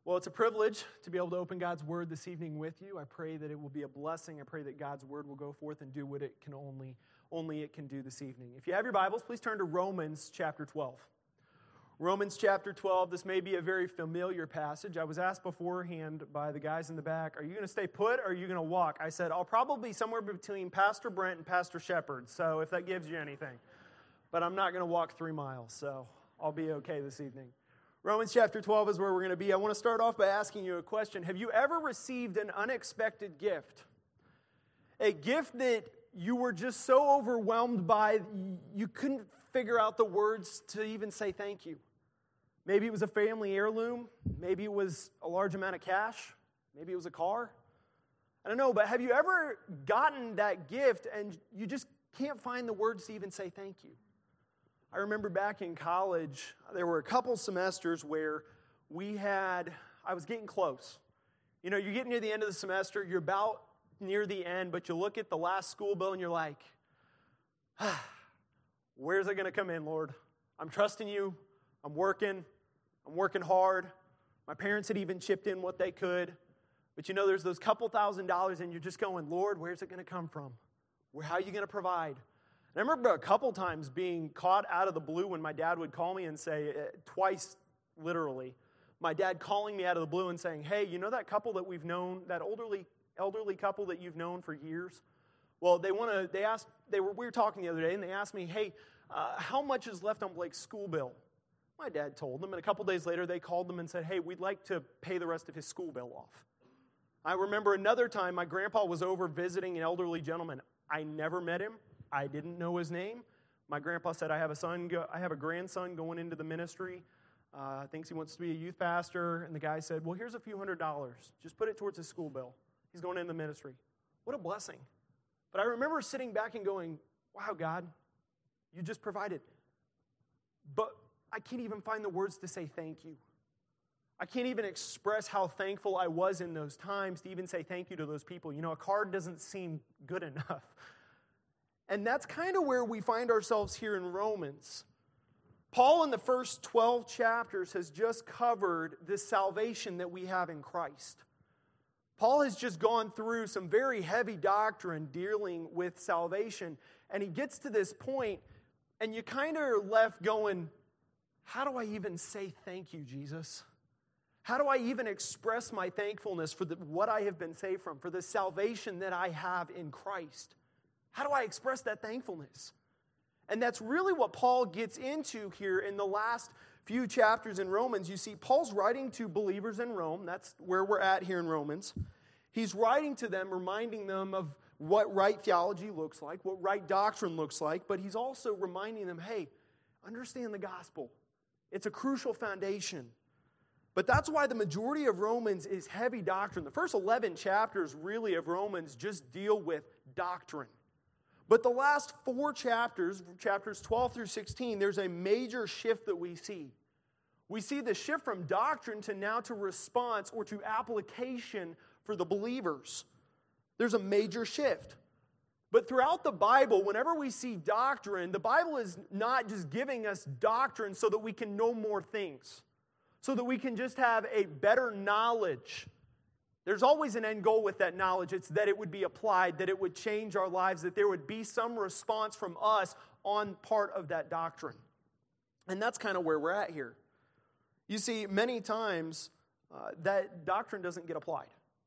Well, it's a privilege to be able to open God's Word this evening with you. I pray that it will be a blessing. I pray that God's Word will go forth and do what it can only it can do this evening. If you have your Bibles, please turn to Romans chapter 12. Romans chapter 12, this may be a very familiar passage. I was asked beforehand by the guys in the back, are you going to stay put or are you going to walk? I said, I'll probably be somewhere between Pastor Brent and Pastor Shepard, so if that gives you anything. But I'm not going to walk 3 miles, so I'll be okay this evening. Romans chapter 12 is where we're going to be. I want to start off by asking you a question. Have you ever received an unexpected gift? A gift that you were just so overwhelmed by, you couldn't figure out the words to even say thank you. Maybe it was a family heirloom. Maybe it was a large amount of cash. Maybe it was a car. I don't know, but have you ever gotten that gift and you just can't find the words to even say thank you? I remember back in college, there were a couple semesters where I was getting close. You know, you're getting near the end of the semester, you're about near the end, but you look at the last school bill and you're like, where's it going to come in, Lord? I'm trusting you. I'm working hard. My parents had even chipped in what they could. But you know, there's those couple $1,000s and you're just going, Lord, where's it going to come from? How are you going to provide? And I remember a couple times being caught out of the blue when my dad would call me and say, twice literally, my dad calling me out of the blue and saying, hey, you know that couple that we've known, that elderly couple that you've known for years? Well, we were talking the other day and they asked me, hey, how much is left on Blake's school bill? My dad told them, and a couple days later they called them and said, hey, we'd like to pay the rest of his school bill off. I remember another time my grandpa was over visiting an elderly gentleman. I never met him. I didn't know his name. My grandpa said, I have a grandson going into the ministry. Thinks he wants to be a youth pastor. And the guy said, well, here's a few $100. Just put it towards his school bill. He's going into the ministry. What a blessing. But I remember sitting back and going, wow, God, you just provided. But I can't even find the words to say thank you. I can't even express how thankful I was in those times to even say thank you to those people. You know, a card doesn't seem good enough. And that's kind of where we find ourselves here in Romans. Paul in the first 12 chapters has just covered this salvation that we have in Christ. Paul has just gone through some very heavy doctrine dealing with salvation. And he gets to this point, and you kind of are left going, how do I even say thank you, Jesus? How do I even express my thankfulness for what I have been saved from, for the salvation that I have in Christ? How do I express that thankfulness? And that's really what Paul gets into here in the last few chapters in Romans. You see, Paul's writing to believers in Rome. That's where we're at here in Romans. He's writing to them, reminding them of what right theology looks like, what right doctrine looks like, but he's also reminding them, hey, understand the gospel. It's a crucial foundation. But that's why the majority of Romans is heavy doctrine. The first 11 chapters really of Romans just deal with doctrine. But the last 4 chapters 12 through 16, there's a major shift that we see. We see the shift from doctrine to now to response or to application for the believers. There's a major shift. But throughout the Bible, whenever we see doctrine, the Bible is not just giving us doctrine so that we can know more things, so that we can just have a better knowledge. There's always an end goal with that knowledge. It's that it would be applied, that it would change our lives, that there would be some response from us on part of that doctrine. And that's kind of where we're at here. You see, many times that doctrine doesn't get applied.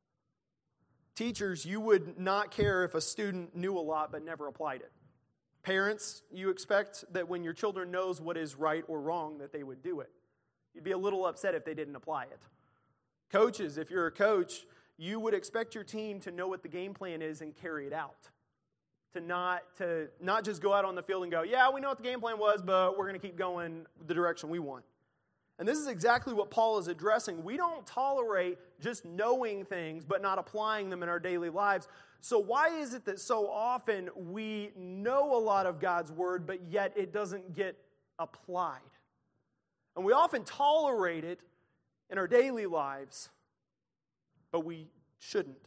Teachers, you would not care if a student knew a lot but never applied it. Parents, you expect that when your children knows what is right or wrong, that they would do it. You'd be a little upset if they didn't apply it. Coaches, if you're a coach, you would expect your team to know what the game plan is and carry it out. To not just go out on the field and go, yeah, we know what the game plan was, but we're going to keep going the direction we want. And this is exactly what Paul is addressing. We don't tolerate just knowing things but not applying them in our daily lives. So why is it that so often we know a lot of God's word, but yet it doesn't get applied? And we often tolerate it in our daily lives, but we shouldn't.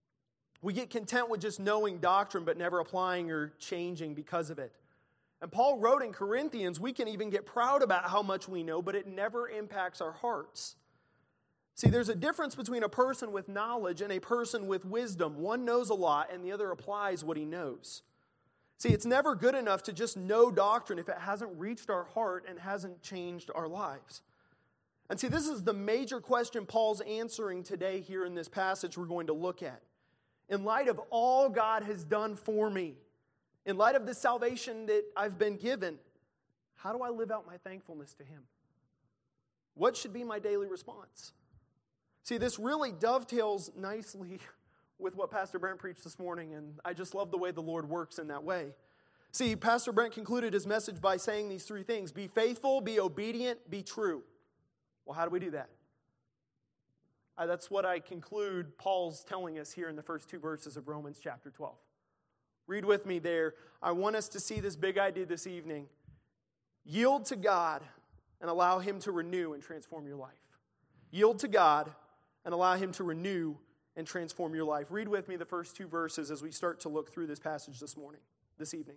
We get content with just knowing doctrine but never applying or changing because of it. And Paul wrote in Corinthians, we can even get proud about how much we know, but it never impacts our hearts. See, there's a difference between a person with knowledge and a person with wisdom. One knows a lot and the other applies what he knows. See, it's never good enough to just know doctrine if it hasn't reached our heart and hasn't changed our lives. And see, this is the major question Paul's answering today here in this passage we're going to look at. In light of all God has done for me, in light of the salvation that I've been given, how do I live out my thankfulness to Him? What should be my daily response? See, this really dovetails nicely with what Pastor Brent preached this morning, and I just love the way the Lord works in that way. See, Pastor Brent concluded his message by saying these three things: be faithful, be obedient, be true. Well, how do we do that? That's what I conclude Paul's telling us here in the first two verses of Romans chapter 12. Read with me there. I want us to see this big idea this evening. Yield to God and allow Him to renew and transform your life. Yield to God and allow Him to renew and transform your life. Read with me the first two verses as we start to look through this passage this evening.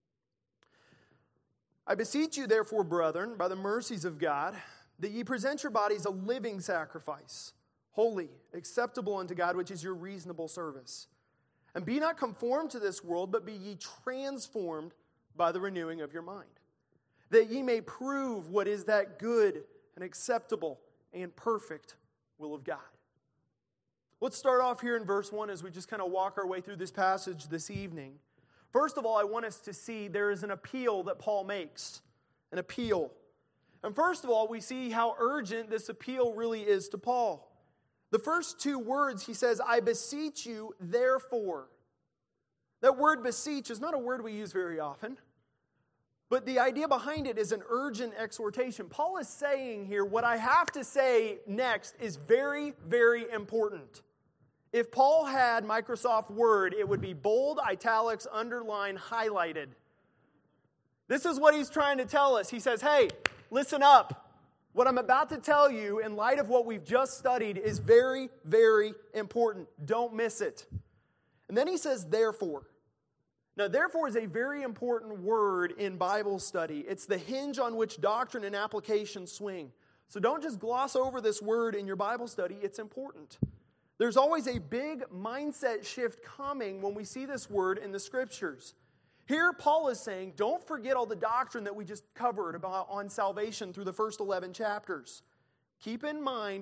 I beseech you, therefore, brethren, by the mercies of God, that ye present your bodies a living sacrifice, holy, acceptable unto God, which is your reasonable service. And be not conformed to this world, but be ye transformed by the renewing of your mind, that ye may prove what is that good and acceptable and perfect will of God. Let's start off here in verse 1 as we just kind of walk our way through this passage this evening. First of all, I want us to see there is an appeal that Paul makes. An appeal. And first of all, we see how urgent this appeal really is to Paul. The first two words, he says, I beseech you, therefore. That word beseech is not a word we use very often, but the idea behind it is an urgent exhortation. Paul is saying here, what I have to say next is very, very important. If Paul had Microsoft Word, it would be bold, italics, underline, highlighted. This is what he's trying to tell us. He says, hey, listen up. What I'm about to tell you, in light of what we've just studied, is very, very important. Don't miss it. And then he says, therefore. Now, therefore is a very important word in Bible study. It's the hinge on which doctrine and application swing. So don't just gloss over this word in your Bible study. It's important. There's always a big mindset shift coming when we see this word in the Scriptures. Here, Paul is saying, don't forget all the doctrine that we just covered about on salvation through the first 11 chapters. Keep that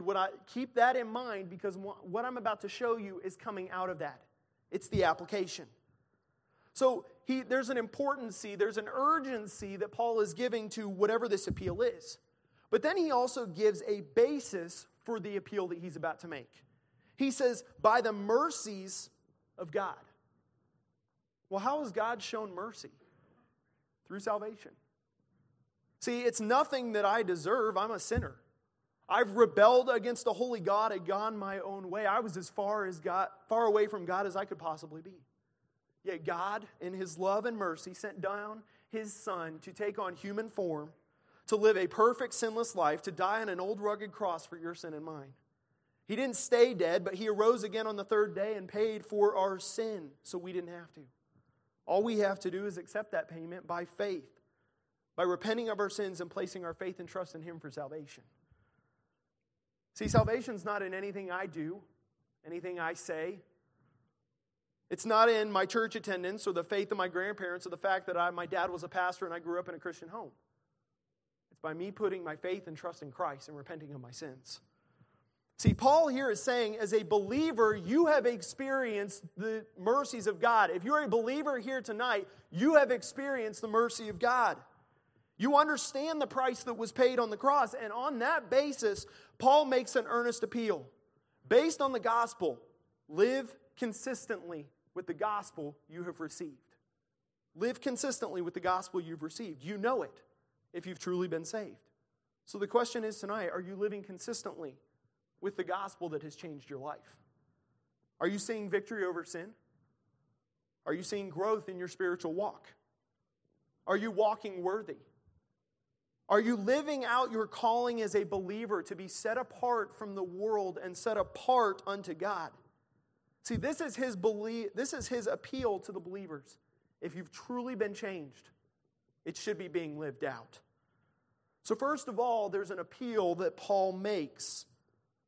in mind, because what I'm about to show you is coming out of that. It's the application. So there's an importancy, there's an urgency that Paul is giving to whatever this appeal is. But then he also gives a basis for the appeal that he's about to make. He says, by the mercies of God. Well, how has God shown mercy? Through salvation. See, it's nothing that I deserve. I'm a sinner. I've rebelled against the holy God and gone my own way. I was as far away from God as I could possibly be. Yet God, in His love and mercy, sent down His Son to take on human form, to live a perfect, sinless life, to die on an old rugged cross for your sin and mine. He didn't stay dead, but He arose again on the third day and paid for our sin, so we didn't have to. All we have to do is accept that payment by faith, by repenting of our sins and placing our faith and trust in Him for salvation. See, salvation's not in anything I do, anything I say. It's not in my church attendance or the faith of my grandparents or the fact that my dad was a pastor and I grew up in a Christian home. It's by me putting my faith and trust in Christ and repenting of my sins. See, Paul here is saying, as a believer, you have experienced the mercies of God. If you're a believer here tonight, you have experienced the mercy of God. You understand the price that was paid on the cross, and on that basis, Paul makes an earnest appeal. Based on the gospel, live consistently with the gospel you have received. Live consistently with the gospel you've received. You know it if you've truly been saved. So the question is tonight, are you living consistently with the gospel that has changed your life? Are you seeing victory over sin? Are you seeing growth in your spiritual walk? Are you walking worthy? Are you living out your calling as a believer to be set apart from the world and set apart unto God? See, this is his appeal to the believers. If you've truly been changed, it should be being lived out. So first of all, there's an appeal that Paul makes.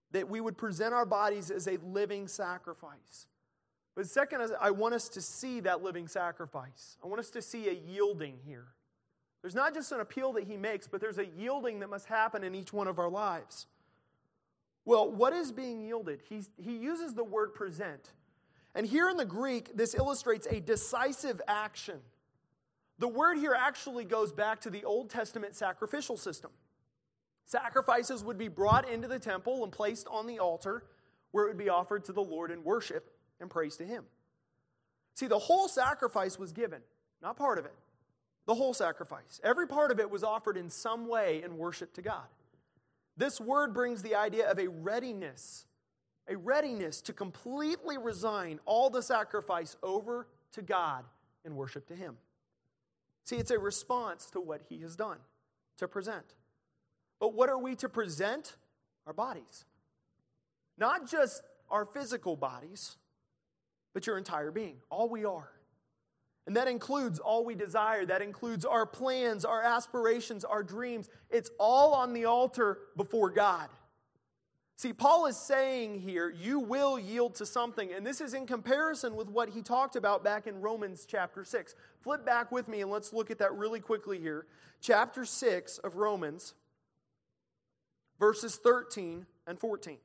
that we would present our bodies as a living sacrifice. But second, I want us to see that living sacrifice. I want us to see a yielding here. There's not just an appeal that he makes, but there's a yielding that must happen in each one of our lives. Well, what is being yielded? He uses the word present. And here in the Greek, this illustrates a decisive action. The word here actually goes back to the Old Testament sacrificial system. Sacrifices would be brought into the temple and placed on the altar where it would be offered to the Lord in worship and praise to Him. See, the whole sacrifice was given, not part of it. The whole sacrifice. Every part of it was offered in some way in worship to God. This word brings the idea of a readiness to completely resign all the sacrifice over to God in worship to Him. See, it's a response to what He has done, to present. But what are we to present? Our bodies. Not just our physical bodies, but your entire being, all we are. And that includes all we desire. That includes our plans, our aspirations, our dreams. It's all on the altar before God. See, Paul is saying here, you will yield to something. And this is in comparison with what he talked about back in Romans chapter 6. Flip back with me and let's look at that really quickly here. Chapter 6 of Romans, verses 13 and 14.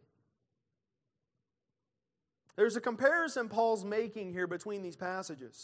There's a comparison Paul's making here between these passages.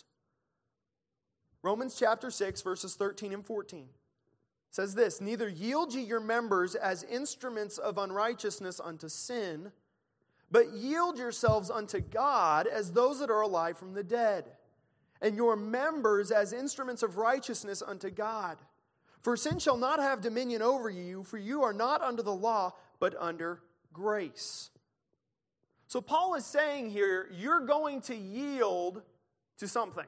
Romans chapter 6, verses 13 and 14 says this, "Neither yield ye your members as instruments of unrighteousness unto sin, but yield yourselves unto God as those that are alive from the dead, and your members as instruments of righteousness unto God. For sin shall not have dominion over you, for you are not under the law, but under grace." So Paul is saying here, you're going to yield to something.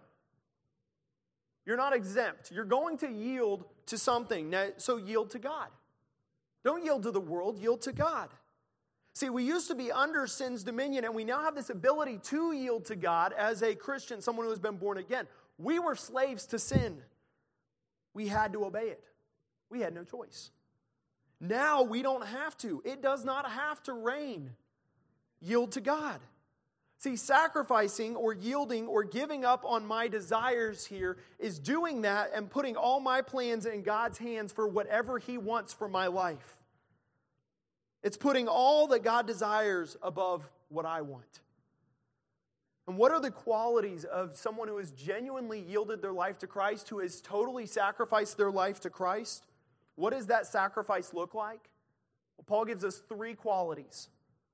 You're not exempt. You're going to yield to something. Now, so yield to God. Don't yield to the world, yield to God. See, we used to be under sin's dominion, and we now have this ability to yield to God as a Christian, someone who has been born again. We were slaves to sin. We had to obey it. We had no choice. Now we don't have to. It does not have to reign. Yield to God. See, sacrificing or yielding or giving up on my desires here is doing that and putting all my plans in God's hands for whatever He wants for my life. It's putting all that God desires above what I want. And what are the qualities of someone who has genuinely yielded their life to Christ, who has totally sacrificed their life to Christ? What does that sacrifice look like? Well, Paul gives us 3 qualities.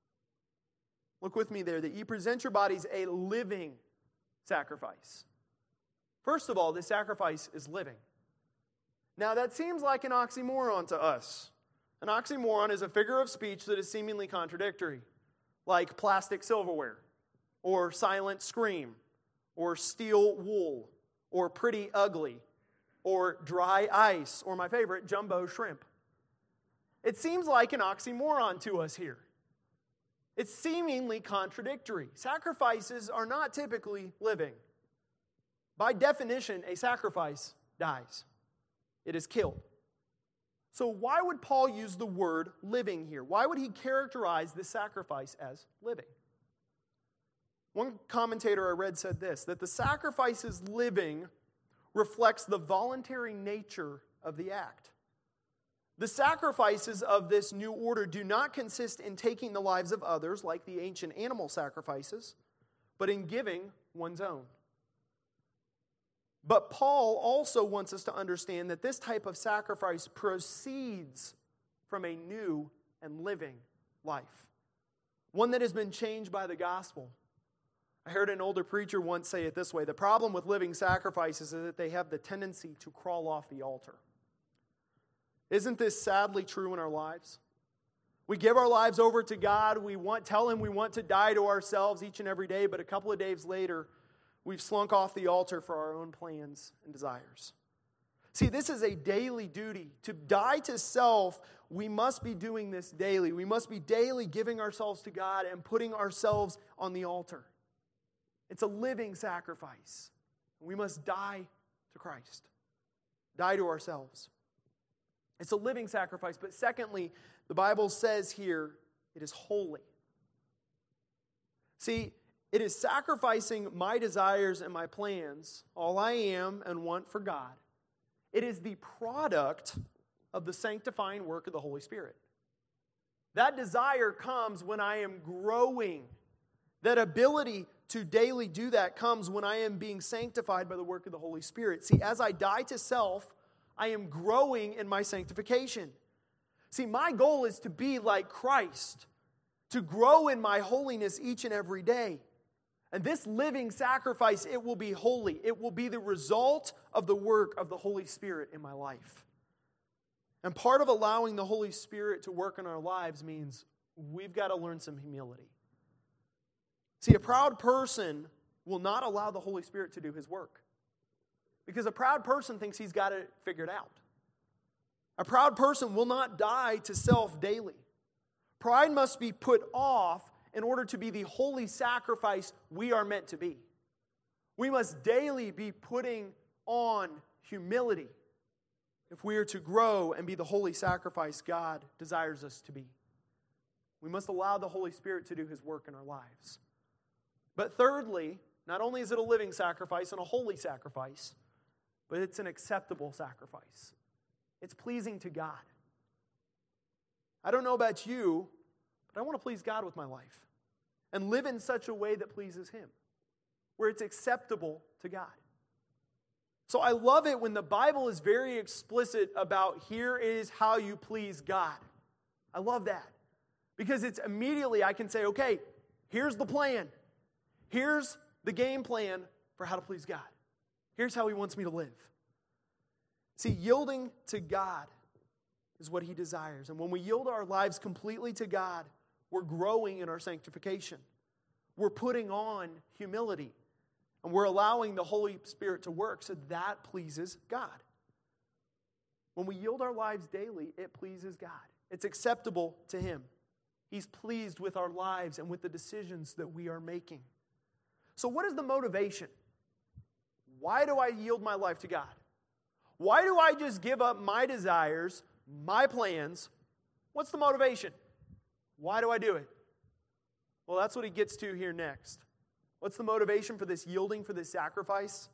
Look with me there, that ye present your bodies a living sacrifice. First of all, this sacrifice is living. Now, that seems like an oxymoron to us. An oxymoron is a figure of speech that is seemingly contradictory, like plastic silverware, or silent scream, or steel wool, or pretty ugly, or dry ice, or my favorite, jumbo shrimp. It seems like an oxymoron to us here. It's seemingly contradictory. Sacrifices are not typically living. By definition, a sacrifice dies. It is killed. So why would Paul use the word living here? Why would he characterize this sacrifice as living? One commentator I read said this, that the sacrifice is living reflects the voluntary nature of the act. The sacrifices of this new order do not consist in taking the lives of others, like the ancient animal sacrifices, but in giving one's own. But Paul also wants us to understand that this type of sacrifice proceeds from a new and living life, one that has been changed by the gospel. I heard an older preacher once say it this way, the problem with living sacrifices is that they have the tendency to crawl off the altar. Isn't this sadly true in our lives? We give our lives over to God. We tell Him we want to die to ourselves each and every day, but a couple of days later, we've slunk off the altar for our own plans and desires. See, this is a daily duty. To die to self, we must be doing this daily. We must be daily giving ourselves to God and putting ourselves on the altar. It's a living sacrifice. We must die to Christ. Die to ourselves. It's a living sacrifice. But secondly, the Bible says here It is holy. See, it is sacrificing my desires and my plans, all I am and want for God. It is the product of the sanctifying work of the Holy Spirit. That desire comes when I am growing. That ability to daily do that comes when I am being sanctified by the work of the Holy Spirit. See, as I die to self, I am growing in my sanctification. See, my goal is to be like Christ, to grow in my holiness each and every day. And this living sacrifice, it will be holy. It will be the result of the work of the Holy Spirit in my life. And part of allowing the Holy Spirit to work in our lives means we've got to learn some humility. See, a proud person will not allow the Holy Spirit to do His work. Because a proud person thinks he's got it figured out. A proud person will not die to self daily. Pride must be put off in order to be the holy sacrifice we are meant to be. We must daily be putting on humility if we are to grow and be the holy sacrifice God desires us to be. We must allow the Holy Spirit to do His work in our lives. But thirdly, not only is it a living sacrifice and a holy sacrifice, but it's an acceptable sacrifice. It's pleasing to God. I don't know about you, but I want to please God with my life and live in such a way that pleases Him, where it's acceptable to God. So I love it when the Bible is very explicit about here is how you please God. I love that because it's immediately I can say, okay, here's the plan. Here's the game plan for how to please God. Here's how He wants me to live. See, yielding to God is what He desires. And when we yield our lives completely to God, we're growing in our sanctification. We're putting on humility. And we're allowing the Holy Spirit to work, so that pleases God. When we yield our lives daily, it pleases God. It's acceptable to Him. He's pleased with our lives and with the decisions that we are making. So what is the motivation? Why do I yield my life to God? Why do I just give up my desires, my plans? What's the motivation? Why do I do it? Well, that's what he gets to here next. What's the motivation for this yielding, for this sacrifice?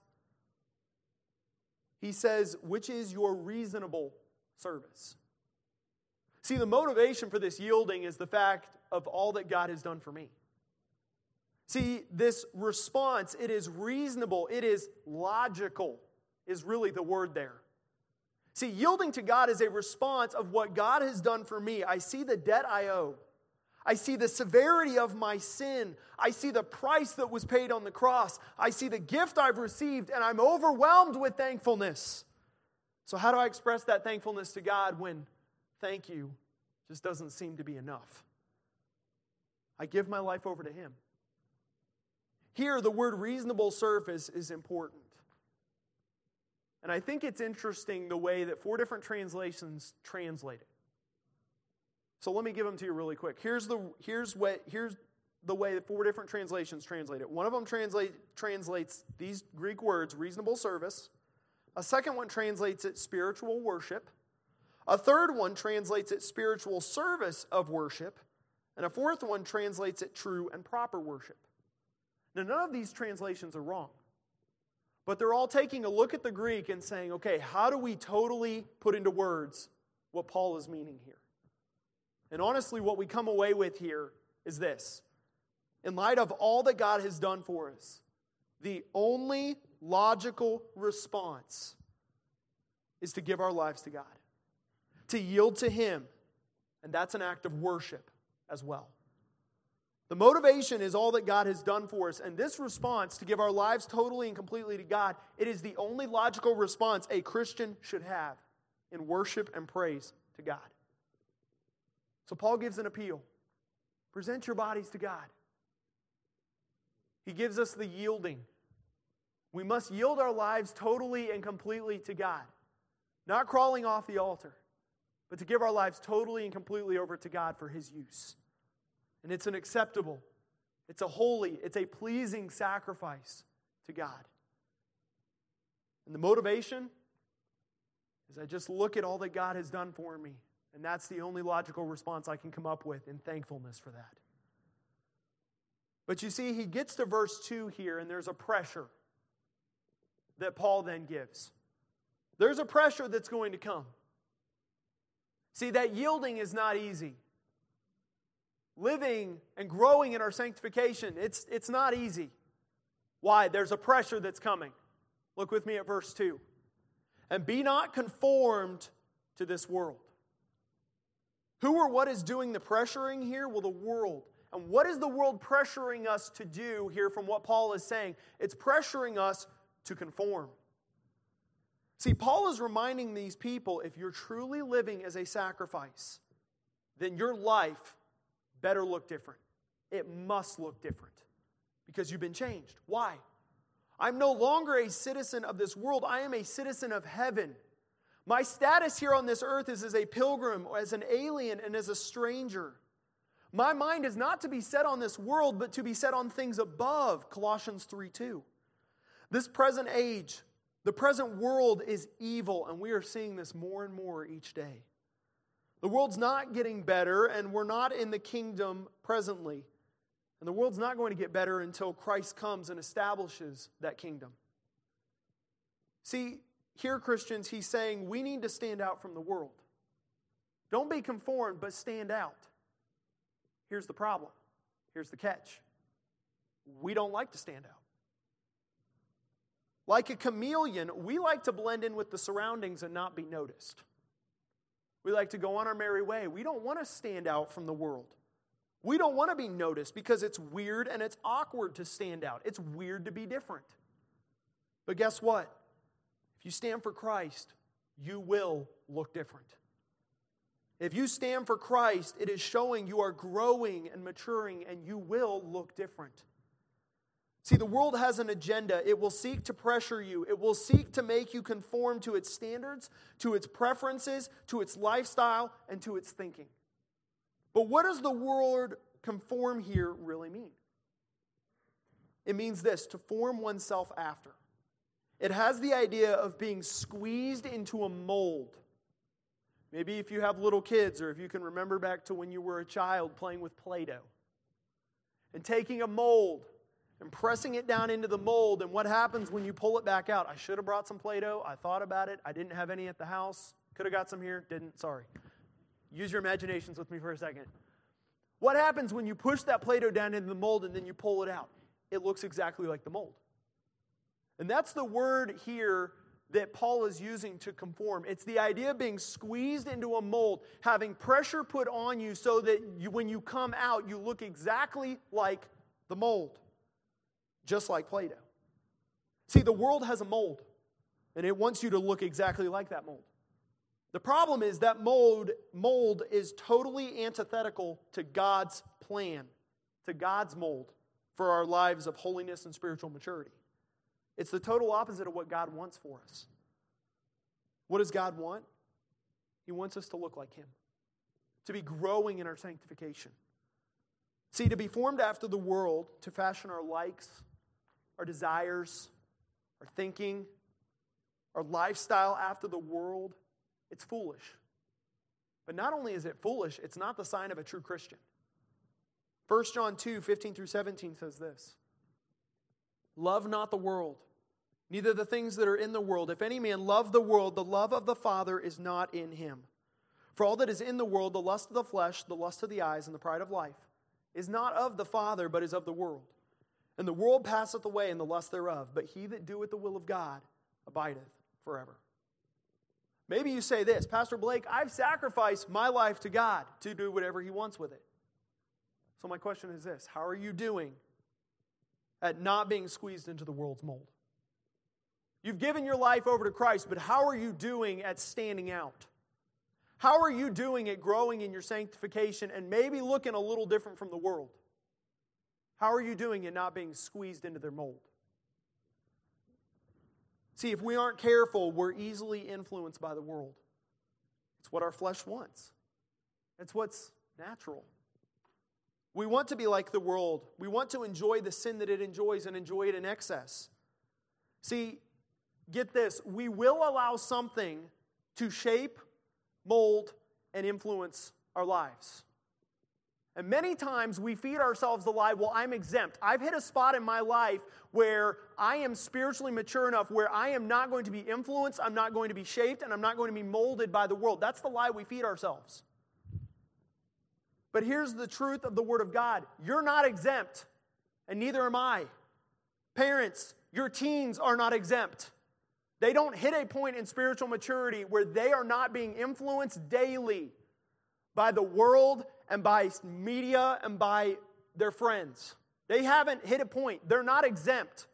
He says, which is your reasonable service. See, the motivation for this yielding is the fact of all that God has done for me. See, this response, it is reasonable, it is logical, is really the word there. See, yielding to God is a response of what God has done for me. I see the debt I owe. I see the severity of my sin. I see the price that was paid on the cross. I see the gift I've received, and I'm overwhelmed with thankfulness. So how do I express that thankfulness to God when thank you just doesn't seem to be enough? I give my life over to Him. Here, the word reasonable service is important. And I think it's interesting the way that 4 different translations translate it. So let me give them to you really quick. Here's the way that 4 different translations translate it. One of them translates these Greek words, reasonable service. A second one translates it spiritual worship. A third one translates it spiritual service of worship. And a fourth one translates it true and proper worship. Now, none of these translations are wrong. But they're all taking a look at the Greek and saying, okay, how do we totally put into words what Paul is meaning here? And honestly, what we come away with here is this. In light of all that God has done for us, the only logical response is to give our lives to God, to yield to Him, and that's an act of worship as well. The motivation is all that God has done for us, and this response, to give our lives totally and completely to God, it is the only logical response a Christian should have in worship and praise to God. So Paul gives an appeal. Present your bodies to God. He gives us the yielding. We must yield our lives totally and completely to God. Not crawling off the altar, but to give our lives totally and completely over to God for His use. And it's an acceptable, it's a holy, it's a pleasing sacrifice to God. And the motivation is I just look at all that God has done for me. And that's the only logical response I can come up with in thankfulness for that. But you see, he gets to verse 2 here, and there's a pressure that Paul then gives. There's a pressure that's going to come. See, that yielding is not easy. Living and growing in our sanctification, it's not easy. Why? There's a pressure that's coming. Look with me at verse 2. And be not conformed to this world. Who or what is doing the pressuring here? Well, the world. And what is the world pressuring us to do here from what Paul is saying? It's pressuring us to conform. See, Paul is reminding these people, if you're truly living as a sacrifice, then your life better look different. It must look different because you've been changed. Why? I'm no longer a citizen of this world. I am a citizen of heaven. My status here on this earth is as a pilgrim, as an alien, and as a stranger. My mind is not to be set on this world, but to be set on things above, Colossians 3:2. This present age, the present world is evil, and we are seeing this more and more each day. The world's not getting better, and we're not in the kingdom presently. And the world's not going to get better until Christ comes and establishes that kingdom. See, here, Christians, he's saying we need to stand out from the world. Don't be conformed, but stand out. Here's the problem. Here's the catch. We don't like to stand out. Like a chameleon, we like to blend in with the surroundings and not be noticed. We like to go on our merry way. We don't want to stand out from the world. We don't want to be noticed because it's weird and it's awkward to stand out. It's weird to be different. But guess what? If you stand for Christ, you will look different. If you stand for Christ, it is showing you are growing and maturing, and you will look different. See, the world has an agenda. It will seek to pressure you. It will seek to make you conform to its standards, to its preferences, to its lifestyle, and to its thinking. But what does the word conform here really mean? It means this, to form oneself after. It has the idea of being squeezed into a mold. Maybe if you have little kids, or if you can remember back to when you were a child playing with Play-Doh. And taking a mold and pressing it down into the mold, and what happens when you pull it back out? I should have brought some Play-Doh. I thought about it. I didn't have any at the house. Could have got some here. Didn't. Sorry. Use your imaginations with me for a second. What happens when you push that Play-Doh down into the mold and then you pull it out? It looks exactly like the mold. And that's the word here that Paul is using to conform. It's the idea of being squeezed into a mold, having pressure put on you so that when you come out, you look exactly like the mold. Just like Play-Doh. See, the world has a mold, and it wants you to look exactly like that mold. The problem is that mold is totally antithetical to God's plan, to God's mold for our lives of holiness and spiritual maturity. It's the total opposite of what God wants for us. What does God want? He wants us to look like Him, to be growing in our sanctification. See, to be formed after the world, to fashion our likes, our desires, our thinking, our lifestyle after the world, it's foolish. But not only is it foolish, it's not the sign of a true Christian. 1 John 2:15-17 says this. Love not the world, neither the things that are in the world. If any man love the world, the love of the Father is not in him. For all that is in the world, the lust of the flesh, the lust of the eyes, and the pride of life, is not of the Father, but is of the world. And the world passeth away, and the lust thereof. But he that doeth the will of God abideth forever. Maybe you say this, Pastor Blake, I've sacrificed my life to God to do whatever He wants with it. So my question is this, how are you doing at not being squeezed into the world's mold? You've given your life over to Christ, but how are you doing at standing out? How are you doing at growing in your sanctification and maybe looking a little different from the world? How are you doing at not being squeezed into their mold? See, if we aren't careful, we're easily influenced by the world. It's what our flesh wants. It's what's natural. We want to be like the world. We want to enjoy the sin that it enjoys and enjoy it in excess. See, get this. We will allow something to shape, mold, and influence our lives. And many times we feed ourselves the lie, well, I'm exempt. I've hit a spot in my life where I am spiritually mature enough where I am not going to be influenced, I'm not going to be shaped, and I'm not going to be molded by the world. That's the lie we feed ourselves. But here's the truth of the Word of God. You're not exempt, and neither am I. Parents, your teens are not exempt. They don't hit a point in spiritual maturity where they are not being influenced daily by the world and by media and by their friends. They haven't hit a point. They're not exempt.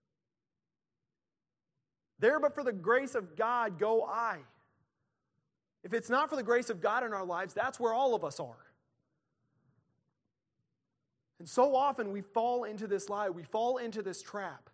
There but for the grace of God go I. If it's not for the grace of God in our lives, that's where all of us are. And so often we fall into this lie, we fall into this trap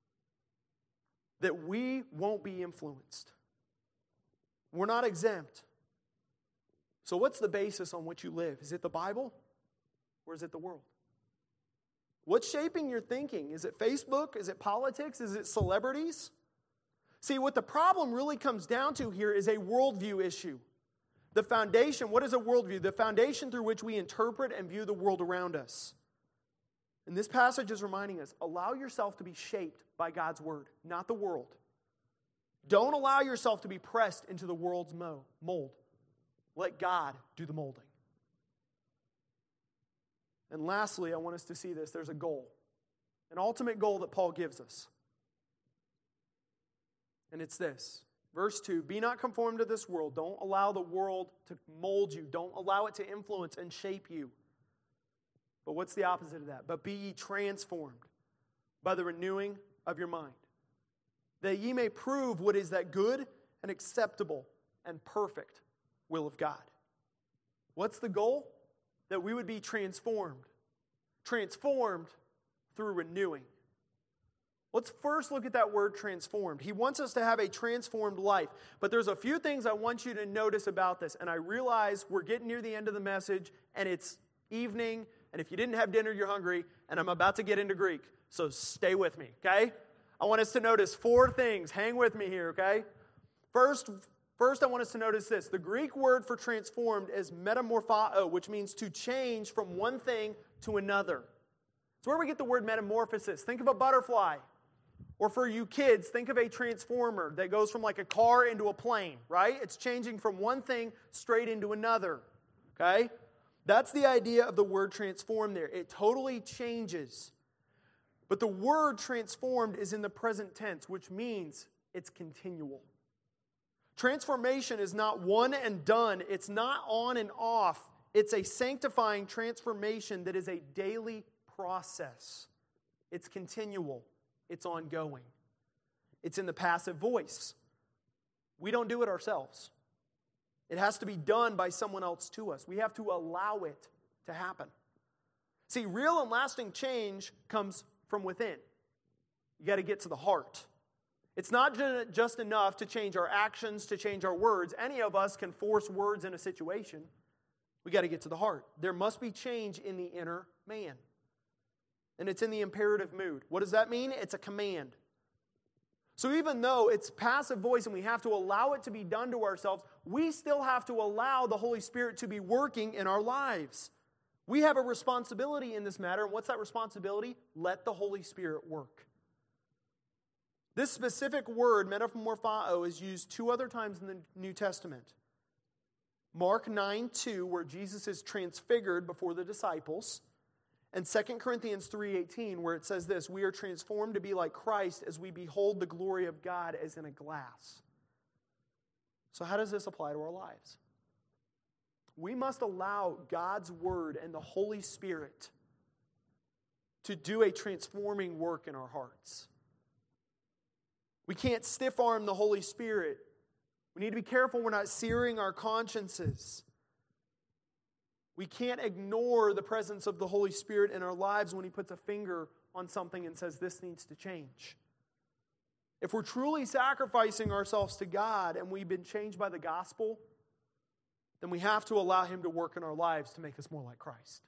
that we won't be influenced. We're not exempt. So what's the basis on which you live? Is it the Bible or is it the world? What's shaping your thinking? Is it Facebook? Is it politics? Is it celebrities? See, what the problem really comes down to here is a worldview issue. The foundation, what is a worldview? The foundation through which we interpret and view the world around us. And this passage is reminding us, allow yourself to be shaped by God's word, not the world. Don't allow yourself to be pressed into the world's mold. Let God do the molding. And lastly, I want us to see this. There's a goal, an ultimate goal that Paul gives us. And it's this. Verse 2, be not conformed to this world. Don't allow the world to mold you. Don't allow it to influence and shape you. But what's the opposite of that? But be ye transformed by the renewing of your mind, that ye may prove what is that good and acceptable and perfect will of God. What's the goal? That we would be transformed. Transformed through renewing. Let's first look at that word transformed. He wants us to have a transformed life. But there's a few things I want you to notice about this. And I realize we're getting near the end of the message and it's evening. And if you didn't have dinner, you're hungry. And I'm about to get into Greek. So stay with me, okay? I want us to notice 4 things. Hang with me here, okay? First, I want us to notice this. The Greek word for transformed is metamorphao, which means to change from one thing to another. It's where we get the word metamorphosis. Think of a butterfly. Or for you kids, think of a transformer that goes from like a car into a plane, right? It's changing from one thing straight into another, okay? That's the idea of the word transform there. It totally changes. But the word transformed is in the present tense, which means it's continual. Transformation is not one and done. It's not on and off. It's a sanctifying transformation that is a daily process. It's continual. It's ongoing. It's in the passive voice. We don't do it ourselves. It has to be done by someone else to us. We have to allow it to happen. See, real and lasting change comes from within. You got to get to the heart. It's not just enough to change our actions, to change our words. Any of us can force words in a situation. We got to get to the heart. There must be change in the inner man. And it's in the imperative mood. What does that mean? It's a command. So even though it's passive voice and we have to allow it to be done to ourselves, we still have to allow the Holy Spirit to be working in our lives. We have a responsibility in this matter. And what's that responsibility? Let the Holy Spirit work. This specific word, metamorphao, is used 2 other times in the New Testament. Mark 9:2, where Jesus is transfigured before the disciples. And 2 Corinthians 3:18, where it says this, we are transformed to be like Christ as we behold the glory of God as in a glass. So how does this apply to our lives? We must allow God's Word and the Holy Spirit to do a transforming work in our hearts. We can't stiff-arm the Holy Spirit. We need to be careful we're not searing our consciences. We can't ignore the presence of the Holy Spirit in our lives when He puts a finger on something and says, this needs to change. If we're truly sacrificing ourselves to God and we've been changed by the gospel, then we have to allow Him to work in our lives to make us more like Christ.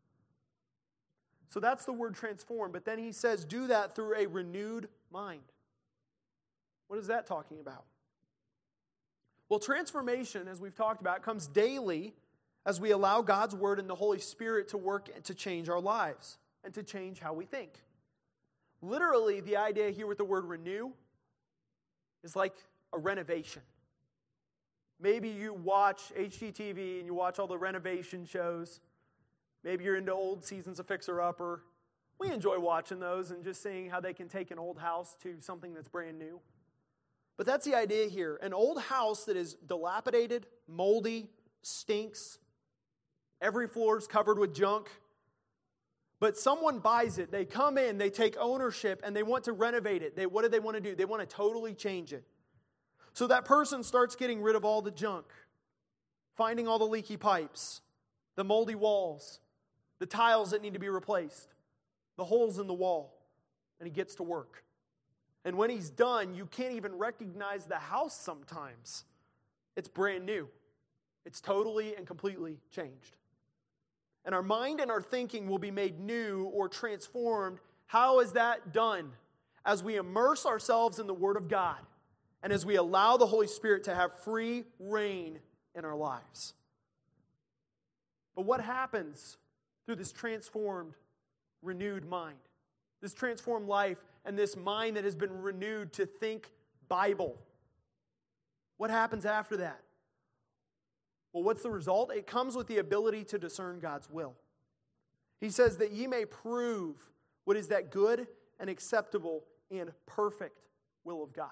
So that's the word transform. But then he says, do that through a renewed mind. What is that talking about? Well, transformation, as we've talked about, comes daily as we allow God's Word and the Holy Spirit to work to change our lives and to change how we think. Literally, the idea here with the word renew is like a renovation. Maybe you watch HGTV and you watch all the renovation shows. Maybe you're into old seasons of Fixer Upper. We enjoy watching those and just seeing how they can take an old house to something that's brand new. But that's the idea here. An old house that is dilapidated, moldy, stinks. Every floor is covered with junk. But someone buys it. They come in, they take ownership, and they want to renovate it. What do they want to do? They want to totally change it. So that person starts getting rid of all the junk, finding all the leaky pipes, the moldy walls, the tiles that need to be replaced, the holes in the wall, and he gets to work. And when he's done, you can't even recognize the house sometimes. It's brand new. It's totally and completely changed. And our mind and our thinking will be made new or transformed. How is that done? As we immerse ourselves in the Word of God and as we allow the Holy Spirit to have free reign in our lives. But what happens through this transformed, renewed mind? This transformed life and this mind that has been renewed to think Bible. What happens after that? Well, what's the result? It comes with the ability to discern God's will. He says that ye may prove what is that good and acceptable and perfect will of God.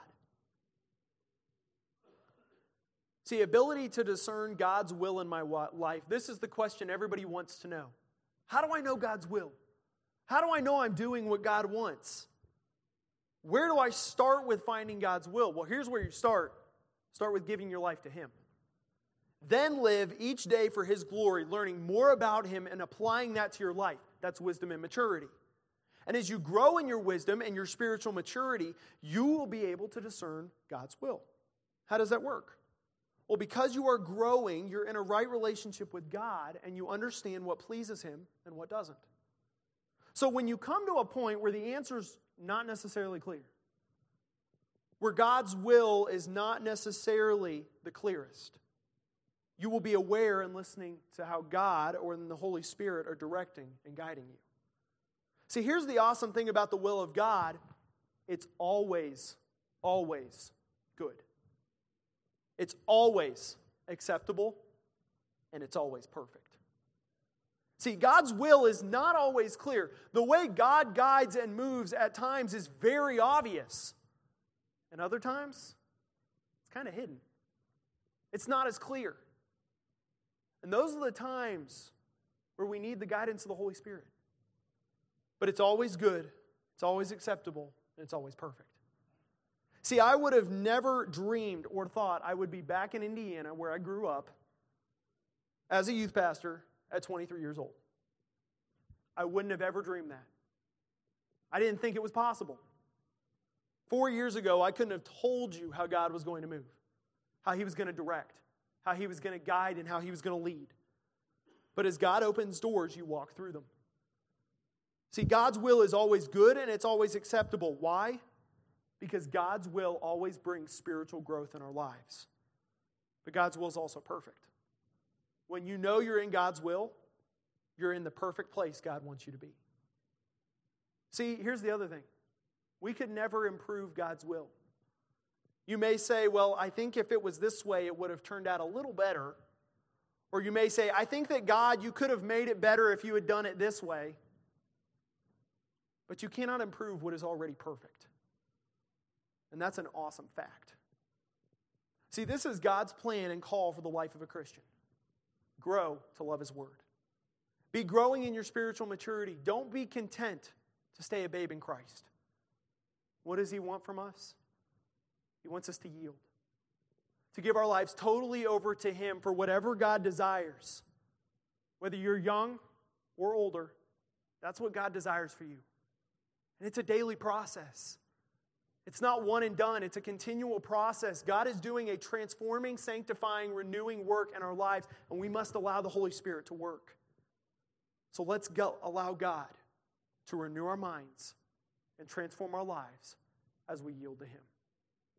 See, ability to discern God's will in my life. This is the question everybody wants to know. How do I know God's will? How do I know I'm doing what God wants? Where do I start with finding God's will? Well, here's where you start. Start with giving your life to Him. Then live each day for His glory, learning more about Him and applying that to your life. That's wisdom and maturity. And as you grow in your wisdom and your spiritual maturity, you will be able to discern God's will. How does that work? Well, because you are growing, you're in a right relationship with God, and you understand what pleases Him and what doesn't. So when you come to a point where the answer's not necessarily clear, where God's will is not necessarily the clearest, you will be aware and listening to how God or the Holy Spirit are directing and guiding you. See, here's the awesome thing about the will of God. It's always, always good. It's always acceptable, and it's always perfect. See, God's will is not always clear. The way God guides and moves at times is very obvious. And other times, it's kind of hidden. It's not as clear. And those are the times where we need the guidance of the Holy Spirit. But it's always good, it's always acceptable, and it's always perfect. See, I would have never dreamed or thought I would be back in Indiana where I grew up as a youth pastor at 23 years old. I wouldn't have ever dreamed that. I didn't think it was possible. 4 years ago, I couldn't have told you how God was going to move, how He was going to direct, how He was going to guide, and how He was going to lead. But as God opens doors, you walk through them. See, God's will is always good and it's always acceptable. Why? Because God's will always brings spiritual growth in our lives. But God's will is also perfect. When you know you're in God's will, you're in the perfect place God wants you to be. See, here's the other thing. We could never improve God's will. You may say, well, I think if it was this way, it would have turned out a little better. Or you may say, I think that God, you could have made it better if you had done it this way. But you cannot improve what is already perfect. And that's an awesome fact. See, this is God's plan and call for the life of a Christian. Grow to love His Word. Be growing in your spiritual maturity. Don't be content to stay a babe in Christ. What does He want from us? He wants us to yield. To give our lives totally over to Him for whatever God desires. Whether you're young or older, that's what God desires for you. And it's a daily process. It's not one and done. It's a continual process. God is doing a transforming, sanctifying, renewing work in our lives, and we must allow the Holy Spirit to work. So let's go allow God to renew our minds and transform our lives as we yield to Him.